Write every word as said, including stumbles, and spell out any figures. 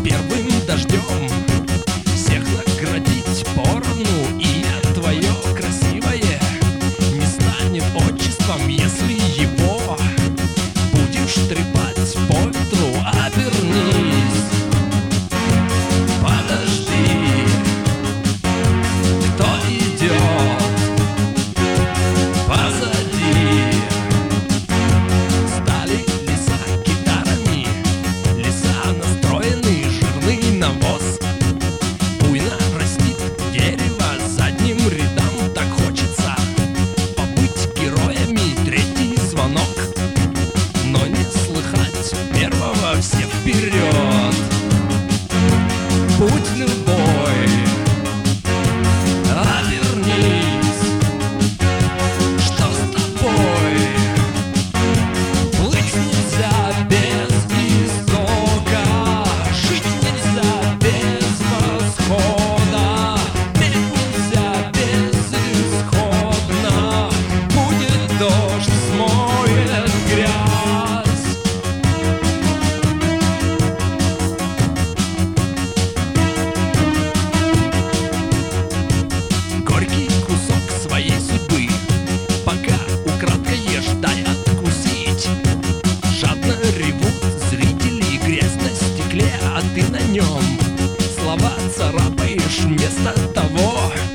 первым дождем всех наградить поровну, и твое красивое не станет отчеством, если его будешь трепать по ветру. Обернись, подожди, кто идет позади. Стали леса гитарами, леса настроены, жирный навоз. Буйно растит дерево задним рядом, так хочется побыть героями. Третий звонок, но не слыхать первого, все вперед. Путь любой, обернись, что с тобой? Плыть нельзя без истока, жить нельзя без восхода, петь нельзя безысходно. Будет дождь, смоет грязь. Горький кусок своей судьбы, пока украдкой ешь, дай откусить. Жадно ревут зрители, грязь на стекле, а ты на нем слова царапаешь вместо того,